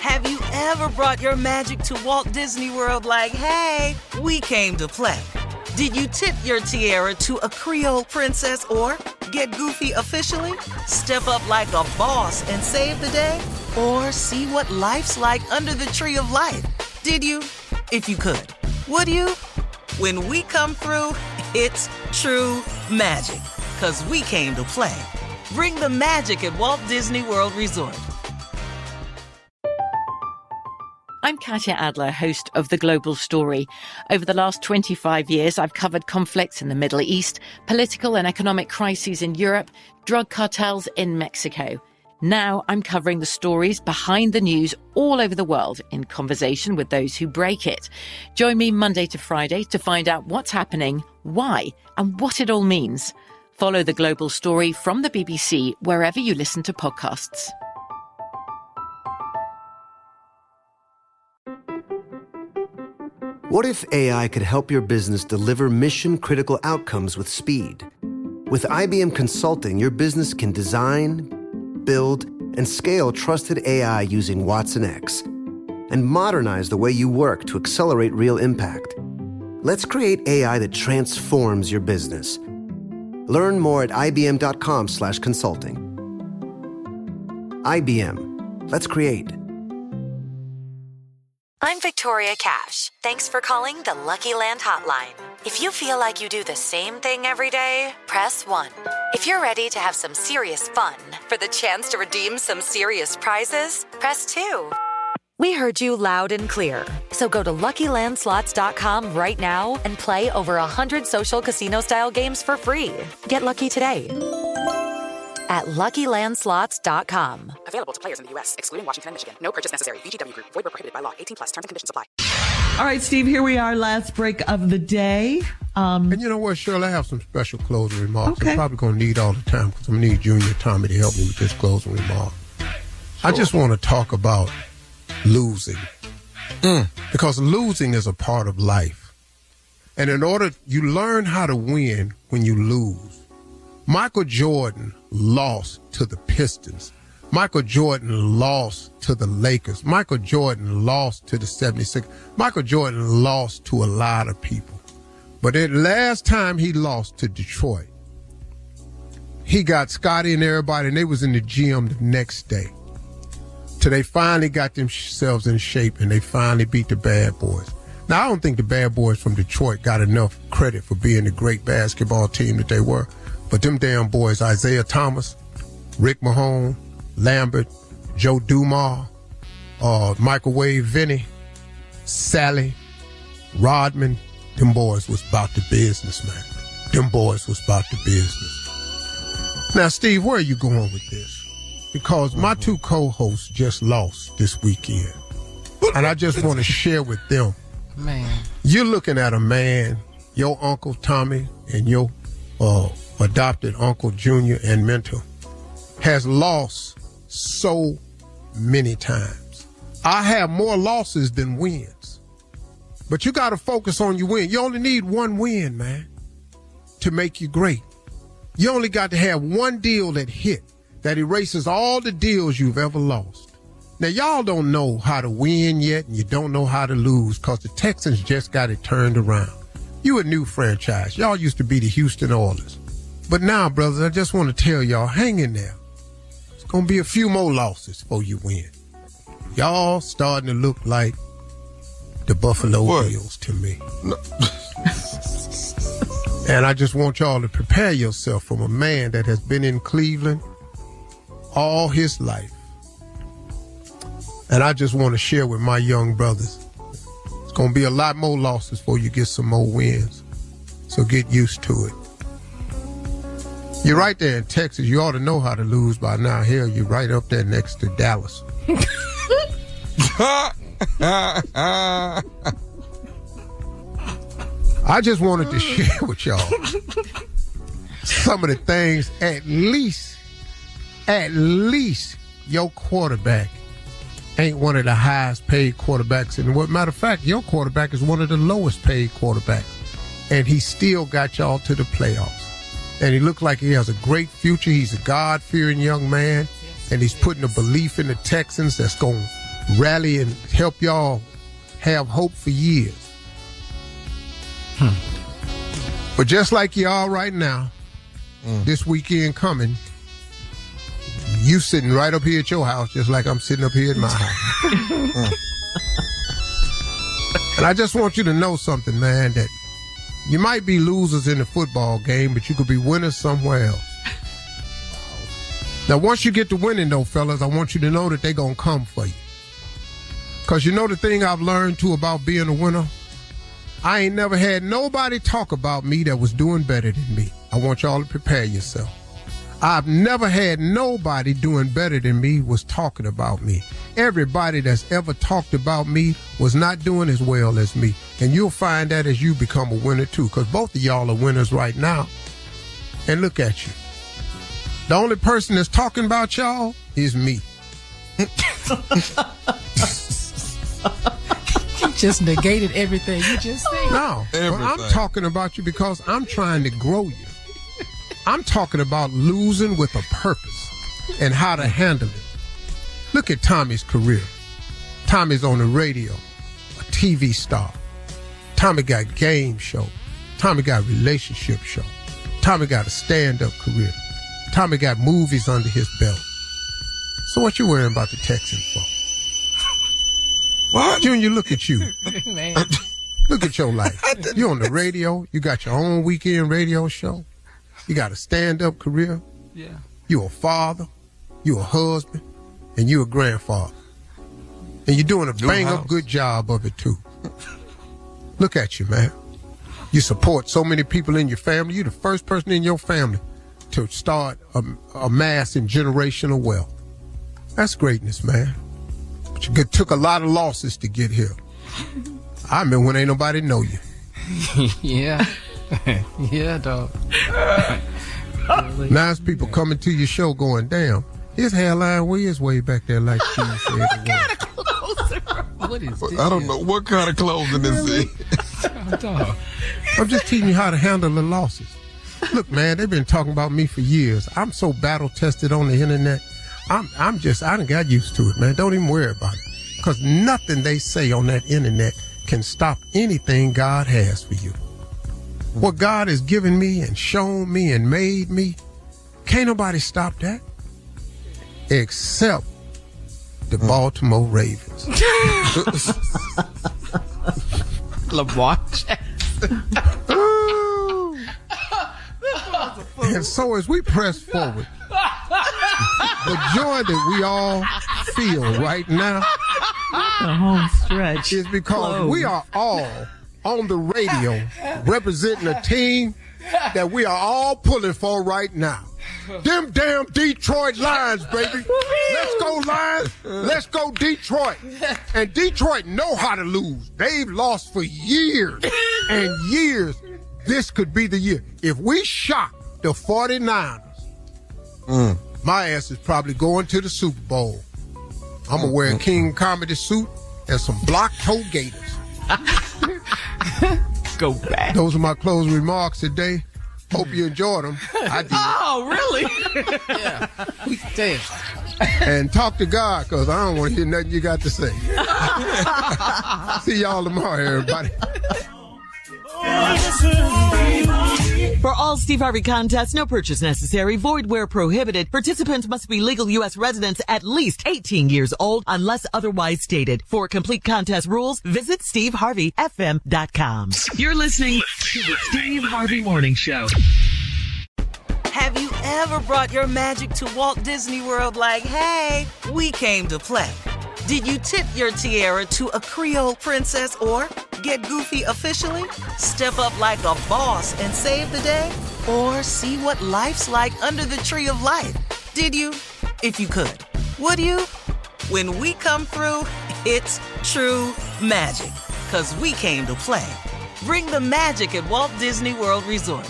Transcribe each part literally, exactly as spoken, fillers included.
Have you ever brought your magic to Walt Disney World like, hey, we came to play? Did you tip your tiara to a Creole princess or get goofy officially? Step up like a boss and save the day? Or see what life's like under the tree of life? Did you? If you could. Would you? When we come through, it's true magic. 'Cause we came to play. Bring the magic at Walt Disney World Resort. I'm Katya Adler, host of The Global Story. Over the last twenty-five years, I've covered conflicts in the Middle East, political and economic crises in Europe, drug cartels in Mexico. Now I'm covering the stories behind the news all over the world in conversation with those who break it. Join me Monday to Friday to find out what's happening, why, and what it all means. Follow The Global Story from the B B C wherever you listen to podcasts. What if A I could help your business deliver mission-critical outcomes with speed? With I B M Consulting, your business can design, build, and scale trusted A I using Watson X and modernize the way you work to accelerate real impact. Let's create A I that transforms your business. Learn more at ibm.com slash consulting. I B M. Let's create. I'm Victoria Cash. Thanks for calling the Lucky Land Hotline. If you feel like you do the same thing every day, press one. If you're ready to have some serious fun for the chance to redeem some serious prizes, press two. We heard you loud and clear. So go to Lucky Land Slots dot com right now and play over one hundred social casino-style games for free. Get lucky today at Lucky Land Slots dot com. Available to players in the U S, excluding Washington and Michigan. No purchase necessary. V G W Group. Void where prohibited by law. eighteen plus. Terms and conditions apply. All right, Steve, here we are, last break of the day. Um, and you know what, Shirley, I have some special closing remarks. Okay. I'm probably going to need all the time because I'm going to need Junior Tommy to help me with this closing remark. Sure. I just want to talk about losing. Mm. Because losing is a part of life. And in order, you learn how to win when you lose. Michael Jordan lost to the Pistons. Michael Jordan lost to the Lakers. Michael Jordan lost to the seventy-six. Michael Jordan lost to a lot of people. But the last time he lost to Detroit, he got Scotty and everybody, and they was in the gym the next day. Till they finally got themselves in shape, and they finally beat the Bad Boys. Now, I don't think the Bad Boys from Detroit got enough credit for being the great basketball team that they were. But them damn boys, Isaiah Thomas, Rick Mahone, Lambert, Joe Dumars, uh, Microwave Vinny, Sally, Rodman, them boys was about the business, man. Them boys was about the business. Now, Steve, where are you going with this? Because my two co-hosts just lost this weekend. And I just want to share with them. Man. You're looking at a man, your Uncle Tommy and your uh, adopted Uncle Junior and mentor has lost so many times. I have more losses than wins. But you got to focus on your win. You only need one win, man, to make you great. You only got to have one deal that hit, that erases all the deals you've ever lost. Now, y'all don't know how to win yet, and you don't know how to lose because the Texans just got it turned around. You a new franchise. Y'all used to be the Houston Oilers. But now, brothers, I just want to tell y'all, hang in there. It's going to be a few more losses before you win. Y'all starting to look like the Buffalo what? Bills to me. No. And I just want y'all to prepare yourself from a man that has been in Cleveland all his life. And I just want to share with my young brothers, it's going to be a lot more losses before you get some more wins. So get used to it. You're right there in Texas. You ought to know how to lose by now. Hell, you're right up there next to Dallas. I just wanted to share with y'all some of the things, at least, at least your quarterback ain't one of the highest paid quarterbacks in the world. Matter of fact, your quarterback is one of the lowest paid quarterbacks. And he still got y'all to the playoffs. And he looks like he has a great future. He's a God-fearing young man. And he's putting a belief in the Texans that's going to rally and help y'all have hope for years. Hmm. But just like you are right now, mm. this weekend coming, you sitting right up here at your house just like I'm sitting up here at my house. mm. And I just want you to know something, man, that you might be losers in the football game, but you could be winners somewhere else. Now, once you get to winning, though, fellas, I want you to know that they're going to come for you. Because you know the thing I've learned, too, about being a winner? I ain't never had nobody talk about me that was doing better than me. I want y'all to prepare yourself. I've never had nobody doing better than me was talking about me. Everybody that's ever talked about me was not doing as well as me. And you'll find that as you become a winner, too, because both of y'all are winners right now. And look at you. The only person that's talking about y'all is me. You just negated everything you just said. No, well, I'm talking about you because I'm trying to grow you. I'm talking about losing with a purpose and how to handle it. Look at Tommy's career. Tommy's on the radio, a T V star. Tommy got game show. Tommy got relationship show. Tommy got a stand-up career. Tommy got movies under his belt. So what you worrying about the Texans for? What? Junior, look at you. Man. Look at your life. You're on the radio. You got your own weekend radio show. You got a stand-up career. Yeah. You're a father. You're a husband. And you're a grandfather. And you're doing a bang-up good job of it, too. Look at you, man. You support so many people in your family. You're the first person in your family to start amassing generational wealth. That's greatness, man. But you took a lot of losses to get here. I remember when ain't nobody know you. Yeah. Yeah, dog. Really? Now it's people coming to your show going, damn, his hairline is way back there like she said. What kind of clothing? What is this? I don't know what kind of clothing this is. Dog. I'm just teaching you how to handle the losses. Look, man, they've been talking about me for years. I'm so battle-tested on the internet. I'm I'm just, I done got used to it, man. Don't even worry about it. Because nothing they say on that internet can stop anything God has for you. What God has given me and shown me and made me, can't nobody stop that. Except the Baltimore Ravens. Lamar Jackson. And so as we press forward, the joy that we all feel right now the home stretch is because close. We are all on the radio representing a team that we are all pulling for right now. Them damn Detroit Lions, baby. Let's go Lions. Let's go Detroit. And Detroit know how to lose. They've lost for years and years. This could be the year. If we shock the forty-niners, mm. my ass is probably going to the Super Bowl. I'm going to wear a King Comedy suit and some block-toe gators. Go back. Those are my closing remarks today. Hope you enjoyed them. I did. Oh, really? Yeah. Damn. And talk to God, because I don't want to hear nothing you got to say. See y'all tomorrow, everybody. For all Steve Harvey contests, no purchase necessary, void where prohibited. Participants must be legal U S residents at least eighteen years old unless otherwise stated. For complete contest rules, visit steve harvey f m dot com. You're listening to the Steve Harvey Morning Show. Have you ever brought your magic to Walt Disney World like, hey, we came to play? Did you tip your tiara to a Creole princess or get goofy officially? Step up like a boss and save the day? Or see what life's like under the tree of life? Did you? If you could. Would you? When we come through, it's true magic. 'Cause we came to play. Bring the magic at Walt Disney World Resort.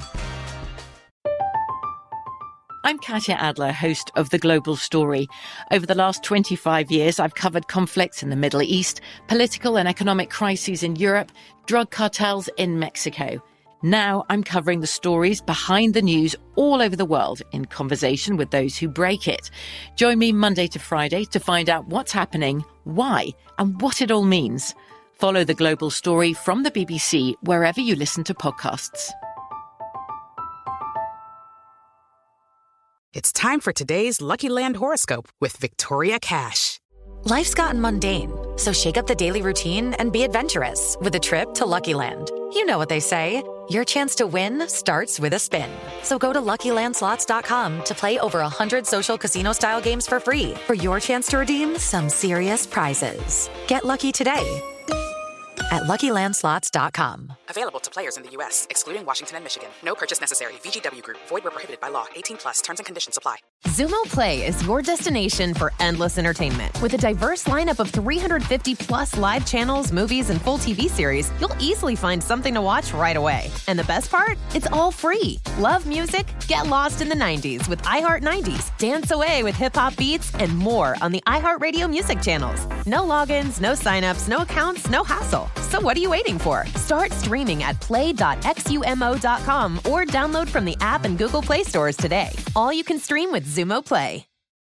I'm Katya Adler, host of The Global Story. Over the last twenty-five years, I've covered conflicts in the Middle East, political and economic crises in Europe, drug cartels in Mexico. Now I'm covering the stories behind the news all over the world in conversation with those who break it. Join me Monday to Friday to find out what's happening, why, and what it all means. Follow The Global Story from the B B C wherever you listen to podcasts. It's time for today's Lucky Land horoscope with Victoria Cash. Life's gotten mundane, so shake up the daily routine and be adventurous with a trip to Lucky Land. You know what they say, your chance to win starts with a spin. So go to Lucky Land Slots dot com to play over one hundred social casino-style games for free for your chance to redeem some serious prizes. Get lucky today at Lucky Land Slots dot com. Available to players in the U S, excluding Washington and Michigan. No purchase necessary. V G W Group. Void where prohibited by law. eighteen plus. Terms and conditions apply. Xumo Play is your destination for endless entertainment. With a diverse lineup of three hundred fifty plus live channels, movies, and full T V series, you'll easily find something to watch right away. And the best part? It's all free. Love music? Get lost in the nineties with iHeart nineties. Dance away with hip-hop beats and more on the iHeartRadio music channels. No logins, no signups, no accounts, no hassle. So what are you waiting for? Start streaming at play dot xumo dot com or download from the app and Google Play stores today. All you can stream with Xumo Play.